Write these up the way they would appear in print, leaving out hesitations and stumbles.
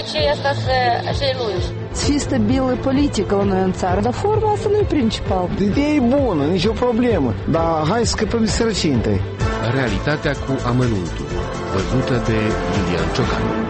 ce asta să lungi. Să fie stabilă politică la noi în țară, dar forma asta nu e principal. Ideea e bună, nicio problemă, dar hai să scăpăm de sărăcie întâi. Realitatea cu amănuntul, văzută de Iulian Ciocan.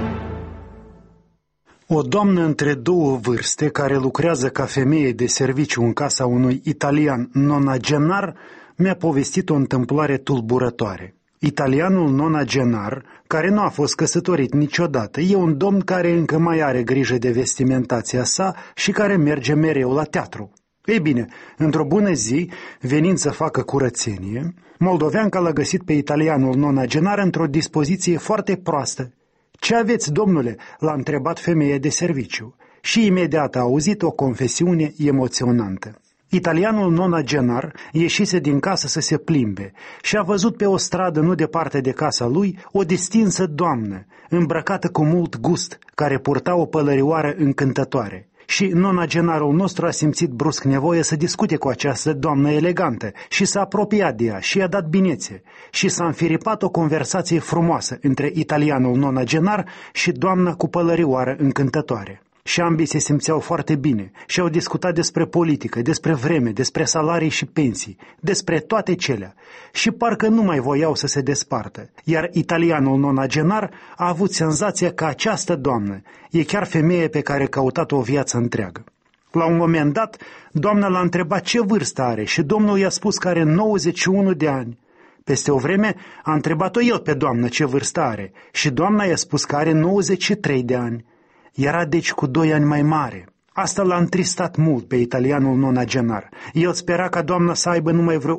O doamnă între două vârste, care lucrează ca femeie de serviciu în casa unui italian nonagenar, mi-a povestit o întâmplare tulburătoare. Italianul nonagenar, care nu a fost căsătorit niciodată, e un domn care încă mai are grijă de vestimentația sa și care merge mereu la teatru. Ei bine, într-o bună zi, venind să facă curățenie, moldoveanca l-a găsit pe italianul nonagenar într-o dispoziție foarte proastă. "Ce aveți, domnule?" l-a întrebat femeia de serviciu și imediat a auzit o confesiune emoționantă. Italianul nonagenar ieșise din casă să se plimbe și a văzut pe o stradă nu departe de casa lui o distinsă doamnă, îmbrăcată cu mult gust, care purta o pălărioară încântătoare. Și nonagenarul nostru a simțit brusc nevoie să discute cu această doamnă elegantă și s-a apropiat de ea și i-a dat binețe și s-a înfiripat o conversație frumoasă între italianul nonagenar și doamna cu pălărioară încântătoare. Și ambii se simțeau foarte bine și au discutat despre politică, despre vreme, despre salarii și pensii, despre toate celea. Și parcă nu mai voiau să se despartă, iar italianul nonagenar a avut senzația că această doamnă e chiar femeie pe care căutat o viață întreagă. La un moment dat, doamna l-a întrebat ce vârstă are și domnul i-a spus că are 91 de ani. Peste o vreme a întrebat-o el pe doamnă ce vârstă are și doamna i-a spus că are 93 de ani. Era deci cu 2 ani mai mare. Asta l-a întristat mult pe italianul nonagenar. El spera ca doamna să aibă numai vreo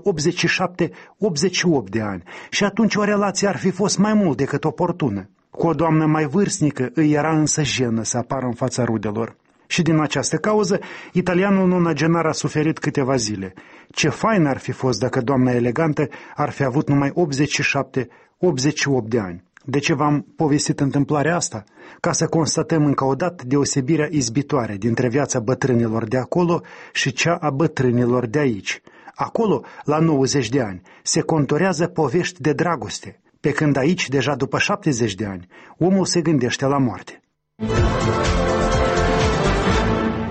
87-88 de ani și atunci o relație ar fi fost mai mult decât oportună. Cu o doamnă mai vârstnică îi era însă jenă să apară în fața rudelor. Și din această cauză, italianul nonagenar a suferit câteva zile. Ce fain ar fi fost dacă doamna elegantă ar fi avut numai 87-88 de ani. De ce v-am povestit întâmplarea asta? Ca să constatăm încă o dată deosebirea izbitoare dintre viața bătrânilor de acolo și cea a bătrânilor de aici. Acolo, la 90 de ani, se conturează povești de dragoste, pe când aici, deja după 70 de ani, omul se gândește la moarte.